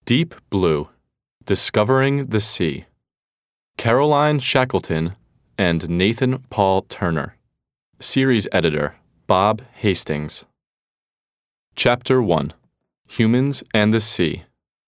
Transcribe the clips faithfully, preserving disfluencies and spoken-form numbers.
Deep Blue, Discovering the Sea. Caroline Shackleton and Nathan Paul Turner. Series editor, Bob Hastings. Chapter one. Humans and the Sea.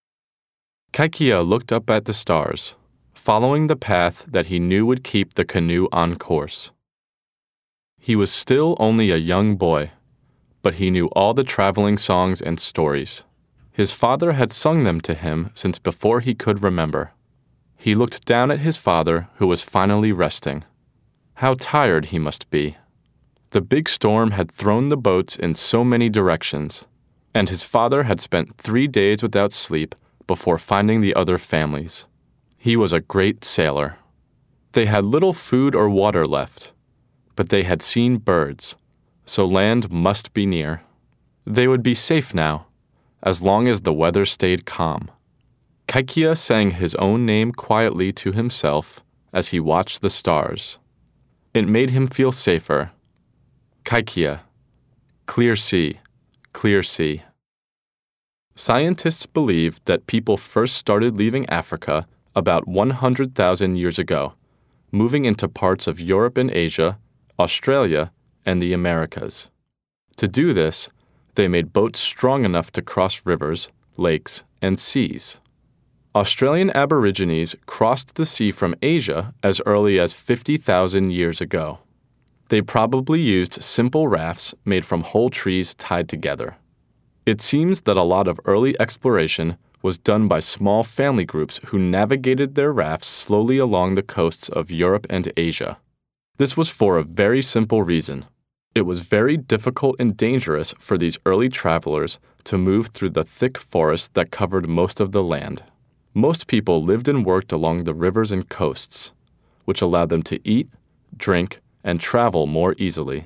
Kaikia looked up at the stars, following the path that he knew would keep the canoe on course. He was still only a young boy, but he knew all the traveling songs and stories. His father had sung them to him since before he could remember. He looked down at his father, who was finally resting. How tired he must be. The big storm had thrown the boats in so many directions, and his father had spent three days without sleep before finding the other families. He was a great sailor. They had little food or water left, but they had seen birds, so land must be near. They would be safe now, as long as the weather stayed calm. Kaikia sang his own name quietly to himself as he watched the stars. It made him feel safer. Kaikia, clear sea, clear sea. Scientists believe that people first started leaving Africa about one hundred thousand years ago, moving into parts of Europe and Asia, Australia, and the Americas. To do this, they made boats strong enough to cross rivers, lakes, and seas. Australian Aborigines crossed the sea from Asia as early as fifty thousand years ago. They probably used simple rafts made from whole trees tied together. It seems that a lot of early exploration was done by small family groups who navigated their rafts slowly along the coasts of Europe and Asia. This was for a very simple reason. It was very difficult and dangerous for these early travelers to move through the thick forest that covered most of the land. Most people lived and worked along the rivers and coasts, which allowed them to eat, drink, and travel more easily.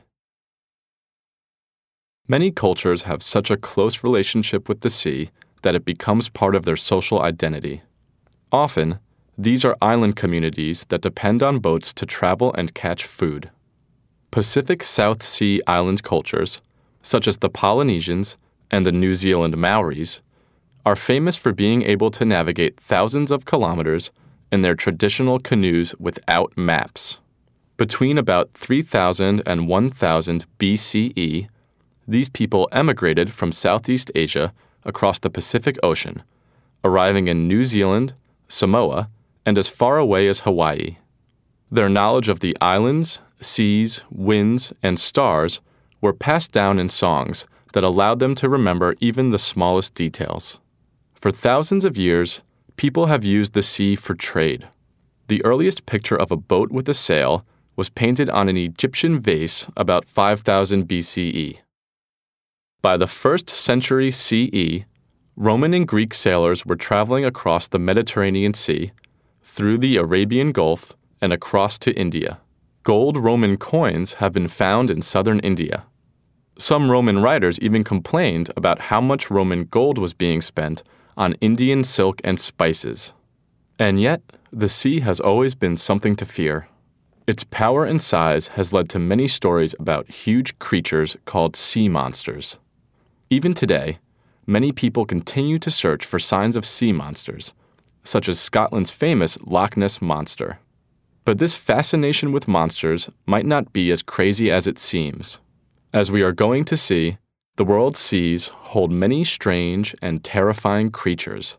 Many cultures have such a close relationship with the sea that it becomes part of their social identity. Often, these are island communities that depend on boats to travel and catch food. Pacific South Sea island cultures, such as the Polynesians and the New Zealand Maoris, are famous for being able to navigate thousands of kilometers in their traditional canoes without maps. Between about three thousand and one thousand B C E, these people emigrated from Southeast Asia across the Pacific Ocean, arriving in New Zealand, Samoa, and as far away as Hawaii. Their knowledge of the islands, seas, winds, and stars were passed down in songs that allowed them to remember even the smallest details. For thousands of years, people have used the sea for trade. The earliest picture of a boat with a sail was painted on an Egyptian vase about five thousand B C E. By the first century C E, Roman and Greek sailors were traveling across the Mediterranean Sea, through the Arabian Gulf, and across to India. Gold Roman coins have been found in southern India. Some Roman writers even complained about how much Roman gold was being spent on Indian silk and spices. And yet, the sea has always been something to fear. Its power and size has led to many stories about huge creatures called sea monsters. Even today, many people continue to search for signs of sea monsters, such as Scotland's famous Loch Ness Monster. But this fascination with monsters might not be as crazy as it seems. As we are going to see, the world's seas hold many strange and terrifying creatures.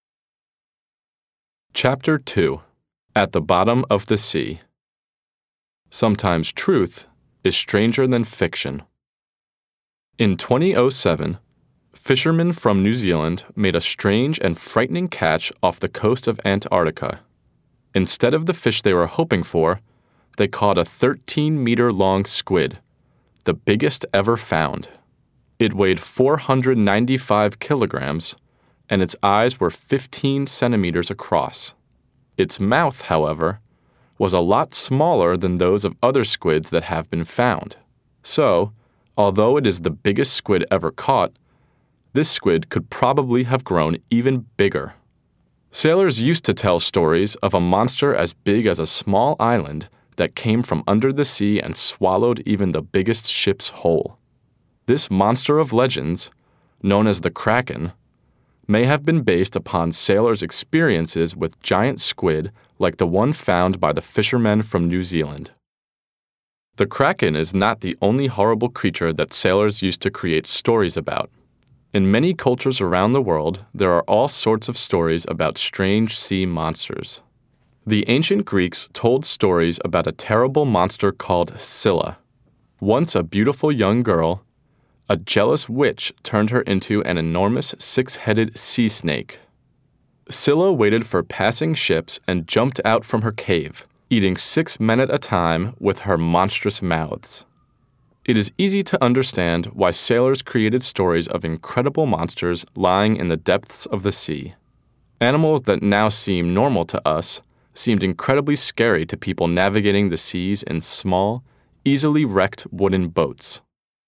Chapter two. At the Bottom of the Sea. Sometimes truth is stranger than fiction. In two thousand seven, fishermen from New Zealand made a strange and frightening catch off the coast of Antarctica. Instead of the fish they were hoping for, they caught a thirteen-meter-long squid, the biggest ever found. It weighed four hundred ninety-five kilograms, and its eyes were fifteen centimeters across. Its mouth, however, was a lot smaller than those of other squids that have been found. So, although it is the biggest squid ever caught, this squid could probably have grown even bigger. Sailors used to tell stories of a monster as big as a small island that came from under the sea and swallowed even the biggest ships whole. This monster of legends, known as the Kraken, may have been based upon sailors' experiences with giant squid like the one found by the fishermen from New Zealand. The kraken is not the only horrible creature that sailors used to create stories about. In many cultures around the world, there are all sorts of stories about strange sea monsters. The ancient Greeks told stories about a terrible monster called Scylla. Once a beautiful young girl, a jealous witch turned her into an enormous six-headed sea snake. Scylla waited for passing ships and jumped out from her cave, eating six men at a time with her monstrous mouths. It is easy to understand why sailors created stories of incredible monsters lying in the depths of the sea. Animals that now seem normal to us seemed incredibly scary to people navigating the seas in small, easily wrecked wooden boats.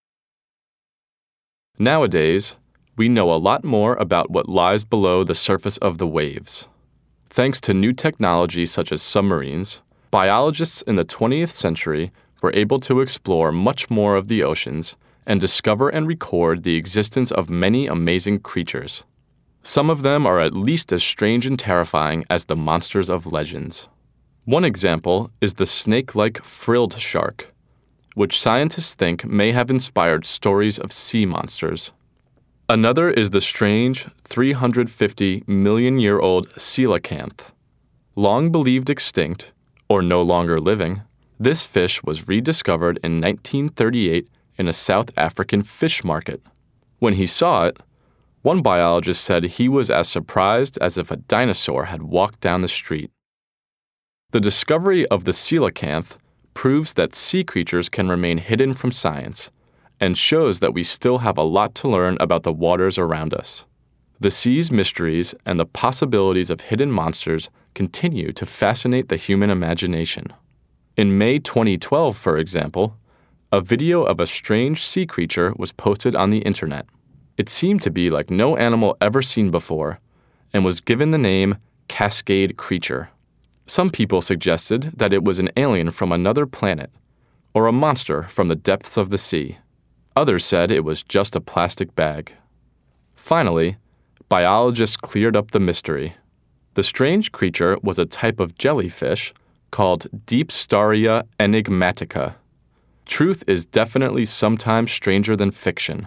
Nowadays, we know a lot more about what lies below the surface of the waves. Thanks to new technology such as submarines, biologists in the twentieth century were able to explore much more of the oceans and discover and record the existence of many amazing creatures. Some of them are at least as strange and terrifying as the monsters of legends. One example is the snake-like frilled shark, which scientists think may have inspired stories of sea monsters. Another is the strange three hundred fifty million year old coelacanth. Long believed extinct, or no longer living, this fish was rediscovered in nineteen thirty-eight in a South African fish market. When he saw it, one biologist said he was as surprised as if a dinosaur had walked down the street. The discovery of the coelacanth proves that sea creatures can remain hidden from science, and shows that we still have a lot to learn about the waters around us. The sea's mysteries and the possibilities of hidden monsters continue to fascinate the human imagination. In May twenty twelve, for example, a video of a strange sea creature was posted on the internet. It seemed to be like no animal ever seen before, and was given the name Cascade Creature. Some people suggested that it was an alien from another planet, or a monster from the depths of the sea. Others said it was just a plastic bag. Finally, biologists cleared up the mystery. The strange creature was a type of jellyfish called Deepstaria enigmatica. Truth is definitely sometimes stranger than fiction.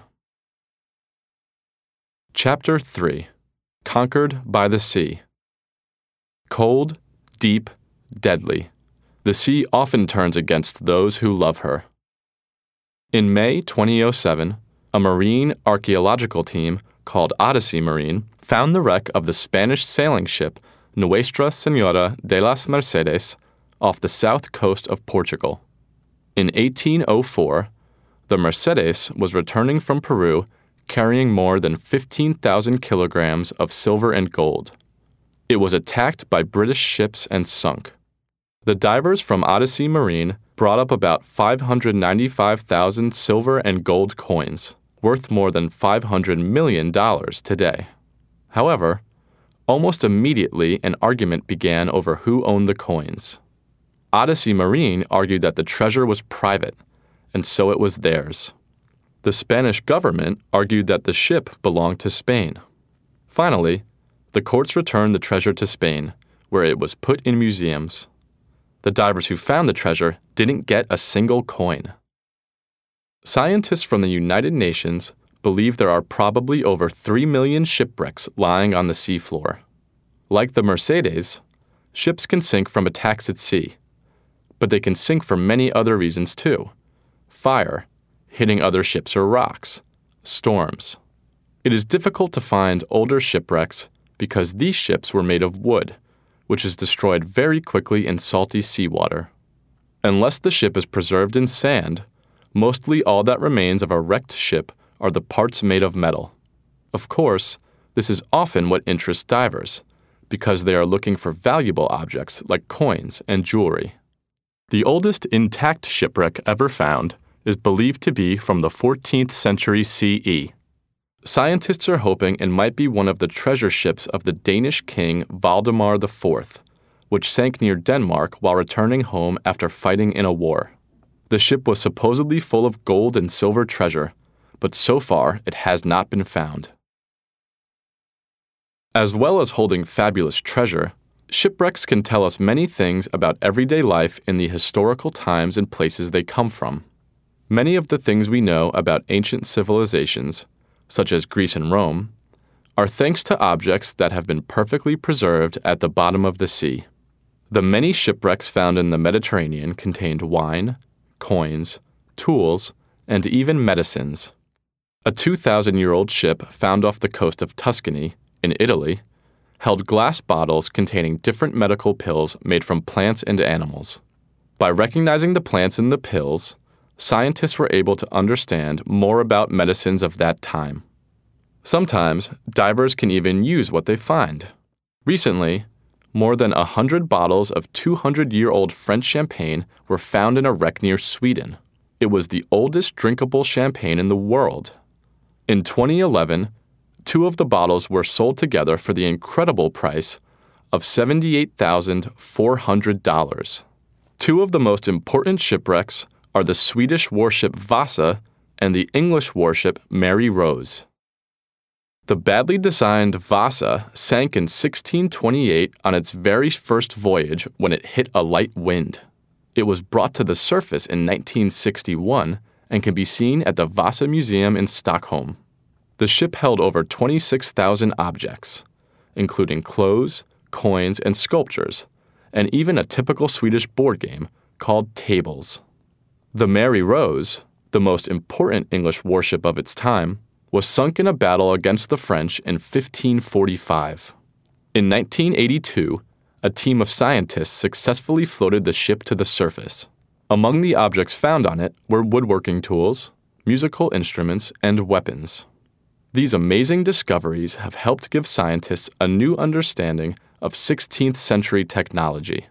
Chapter three. Conquered by the Sea. Cold, deep, deadly. The sea often turns against those who love her. In May twenty oh seven, a marine archaeological team called Odyssey Marine found the wreck of the Spanish sailing ship Nuestra Señora de las Mercedes off the south coast of Portugal. In eighteen oh four, the Mercedes was returning from Peru carrying more than fifteen thousand kilograms of silver and gold. It was attacked by British ships and sunk. The divers from Odyssey Marine brought up about five hundred ninety-five thousand silver and gold coins, worth more than five hundred million dollars today. However, almost immediately an argument began over who owned the coins. Odyssey Marine argued that the treasure was private, and so it was theirs. The Spanish government argued that the ship belonged to Spain. Finally, the courts returned the treasure to Spain, where it was put in museums. The divers who found the treasure didn't get a single coin. Scientists from the United Nations believe there are probably over three million shipwrecks lying on the seafloor. Like the Mercedes, ships can sink from attacks at sea, but they can sink for many other reasons too. Fire, hitting other ships or rocks, storms. It is difficult to find older shipwrecks because these ships were made of wood, which is destroyed very quickly in salty seawater. Unless the ship is preserved in sand, mostly all that remains of a wrecked ship are the parts made of metal. Of course, this is often what interests divers, because they are looking for valuable objects like coins and jewelry. The oldest intact shipwreck ever found is believed to be from the fourteenth century C E. Scientists are hoping it might be one of the treasure ships of the Danish king Valdemar the Fourth, which sank near Denmark while returning home after fighting in a war. The ship was supposedly full of gold and silver treasure, but so far it has not been found. As well as holding fabulous treasure, shipwrecks can tell us many things about everyday life in the historical times and places they come from. Many of the things we know about ancient civilizations, such as Greece and Rome, are thanks to objects that have been perfectly preserved at the bottom of the sea. The many shipwrecks found in the Mediterranean contained wine, coins, tools, and even medicines. A two thousand year old ship found off the coast of Tuscany, in Italy, held glass bottles containing different medical pills made from plants and animals. By recognizing the plants in the pills, scientists were able to understand more about medicines of that time. Sometimes, divers can even use what they find. Recently, more than one hundred bottles of two hundred year old French champagne were found in a wreck near Sweden. It was the oldest drinkable champagne in the world. In twenty eleven, two of the bottles were sold together for the incredible price of seventy-eight thousand four hundred dollars. Two of the most important shipwrecks are the Swedish warship Vasa and the English warship Mary Rose. The badly designed Vasa sank in sixteen twenty-eight on its very first voyage when it hit a light wind. It was brought to the surface in nineteen sixty-one and can be seen at the Vasa Museum in Stockholm. The ship held over twenty-six thousand objects, including clothes, coins, and sculptures, and even a typical Swedish board game called tables. The Mary Rose, the most important English warship of its time, was sunk in a battle against the French in fifteen forty-five. In nineteen eighty-two, a team of scientists successfully floated the ship to the surface. Among the objects found on it were woodworking tools, musical instruments, and weapons. These amazing discoveries have helped give scientists a new understanding of sixteenth century technology.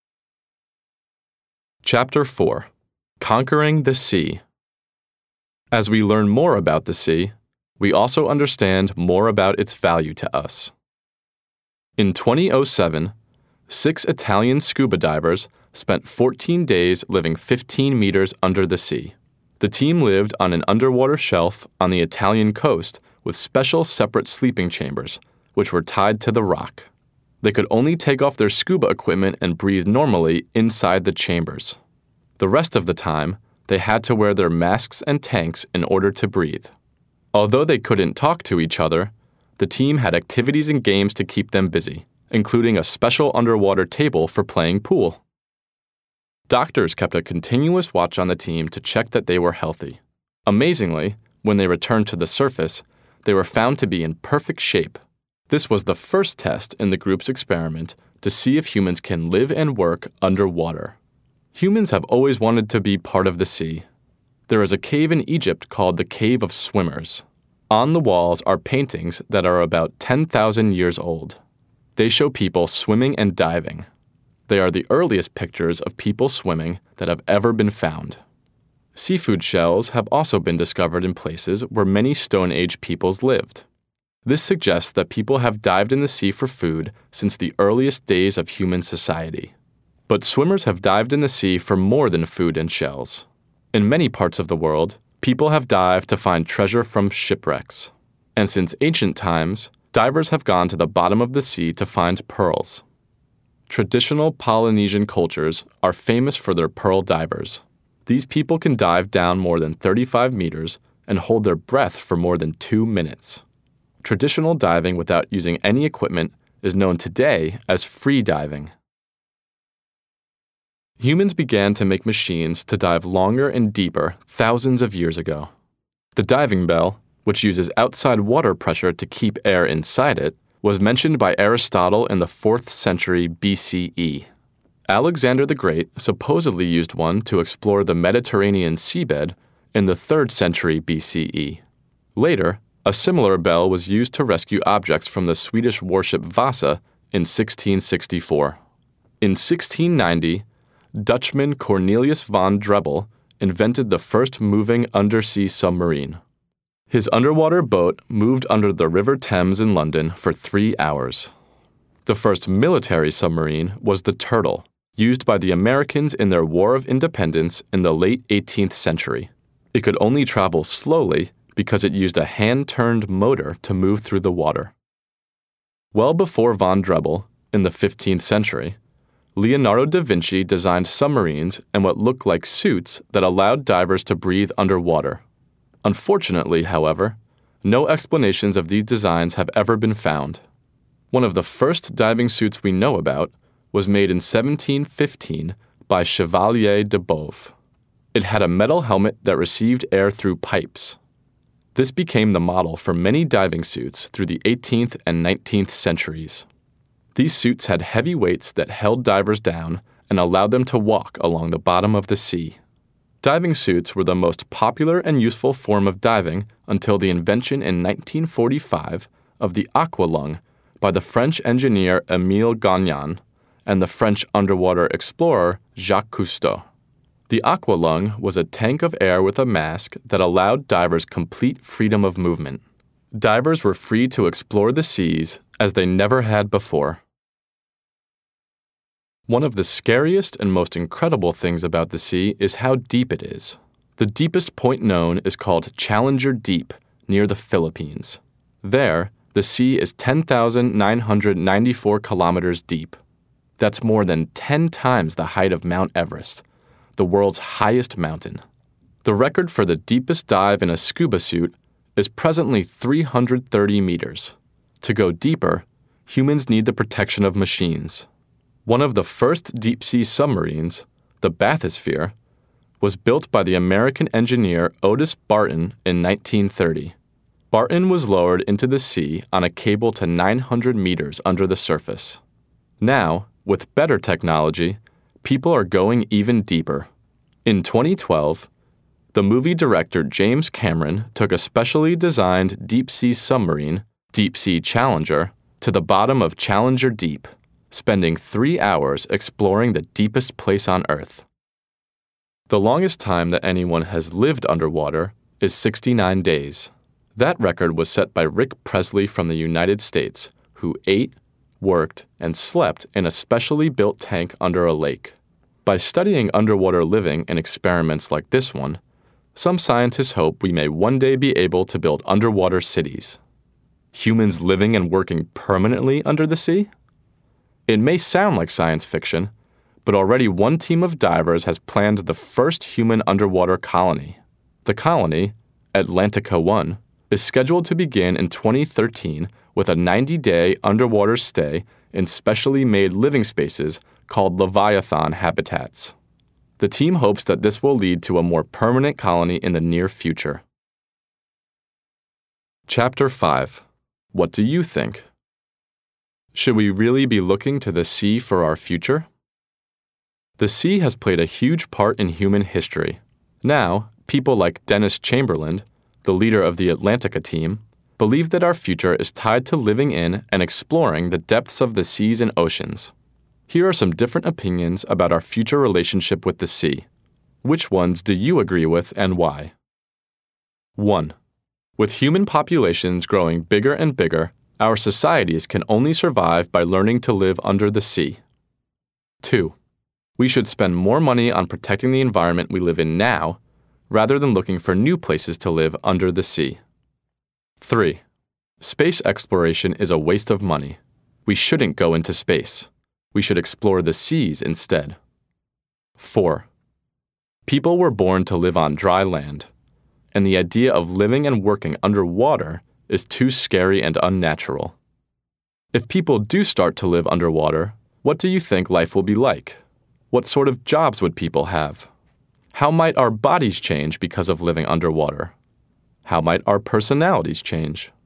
Chapter four. Conquering the Sea. As we learn more about the sea, we also understand more about its value to us. In two thousand seven, six Italian scuba divers spent fourteen days living fifteen meters under the sea. The team lived on an underwater shelf on the Italian coast with special separate sleeping chambers, which were tied to the rock. They could only take off their scuba equipment and breathe normally inside the chambers. The rest of the time, they had to wear their masks and tanks in order to breathe. Although they couldn't talk to each other, the team had activities and games to keep them busy, including a special underwater table for playing pool. Doctors kept a continuous watch on the team to check that they were healthy. Amazingly, when they returned to the surface, they were found to be in perfect shape. This was the first test in the group's experiment to see if humans can live and work underwater. Humans have always wanted to be part of the sea. There is a cave in Egypt called the Cave of Swimmers. On the walls are paintings that are about ten thousand years old. They show people swimming and diving. They are the earliest pictures of people swimming that have ever been found. Seafood shells have also been discovered in places where many Stone Age peoples lived. This suggests that people have dived in the sea for food since the earliest days of human society. But swimmers have dived in the sea for more than food and shells. In many parts of the world, people have dived to find treasure from shipwrecks. And since ancient times, divers have gone to the bottom of the sea to find pearls. Traditional Polynesian cultures are famous for their pearl divers. These people can dive down more than thirty-five meters and hold their breath for more than two minutes. Traditional diving without using any equipment is known today as free diving. Humans began to make machines to dive longer and deeper thousands of years ago. The diving bell, which uses outside water pressure to keep air inside it, was mentioned by Aristotle in the fourth century B C E. Alexander the Great supposedly used one to explore the Mediterranean seabed in the third century B C E. Later, a similar bell was used to rescue objects from the Swedish warship Vasa in sixteen sixty-four. In sixteen ninety, Dutchman Cornelius von Drebbel invented the first moving undersea submarine. His underwater boat moved under the River Thames in London for three hours. The first military submarine was the Turtle, used by the Americans in their War of Independence in the late eighteenth century. It could only travel slowly because it used a hand-turned motor to move through the water. Well before von Drebel, in the fifteenth century, Leonardo da Vinci designed submarines and what looked like suits that allowed divers to breathe underwater. Unfortunately, however, no explanations of these designs have ever been found. One of the first diving suits we know about was made in seventeen fifteen by Chevalier de Bove. It had a metal helmet that received air through pipes. This became the model for many diving suits through the eighteenth and nineteenth centuries. These suits had heavy weights that held divers down and allowed them to walk along the bottom of the sea. Diving suits were the most popular and useful form of diving until the invention in nineteen forty-five of the aqualung by the French engineer Émile Gagnan and the French underwater explorer Jacques Cousteau. The aqualung was a tank of air with a mask that allowed divers complete freedom of movement. Divers were free to explore the seas as they never had before. One of the scariest and most incredible things about the sea is how deep it is. The deepest point known is called Challenger Deep, near the Philippines. There, the sea is ten thousand nine hundred ninety-four kilometers deep. That's more than ten times the height of Mount Everest, the world's highest mountain. The record for the deepest dive in a scuba suit is presently three hundred thirty meters. To go deeper, humans need the protection of machines. One of the first deep-sea submarines, the Bathysphere, was built by the American engineer Otis Barton in nineteen thirty. Barton was lowered into the sea on a cable to nine hundred meters under the surface. Now, with better technology, people are going even deeper. In twenty twelve, the movie director James Cameron took a specially designed deep-sea submarine, Deep Sea Challenger, to the bottom of Challenger Deep, spending three hours exploring the deepest place on Earth. The longest time that anyone has lived underwater is sixty-nine days. That record was set by Rick Presley from the United States, who ate, worked, and slept in a specially built tank under a lake. By studying underwater living in experiments like this one, some scientists hope we may one day be able to build underwater cities. Humans living and working permanently under the sea? It may sound like science fiction, but already one team of divers has planned the first human underwater colony. The colony, Atlantica one, is scheduled to begin in twenty thirteen with a ninety-day underwater stay in specially made living spaces called Leviathan habitats. The team hopes that this will lead to a more permanent colony in the near future. Chapter five. What do you think? Should we really be looking to the sea for our future? The sea has played a huge part in human history. Now, people like Dennis Chamberlain, the leader of the Atlantica team, believe that our future is tied to living in and exploring the depths of the seas and oceans. Here are some different opinions about our future relationship with the sea. Which ones do you agree with and why? one. With human populations growing bigger and bigger, our societies can only survive by learning to live under the sea. two. We should spend more money on protecting the environment we live in now, rather than looking for new places to live under the sea. three. Space exploration is a waste of money. We shouldn't go into space. We should explore the seas instead. four. People were born to live on dry land, and the idea of living and working underwater is too scary and unnatural. If people do start to live underwater, what do you think life will be like? What sort of jobs would people have? How might our bodies change because of living underwater? How might our personalities change?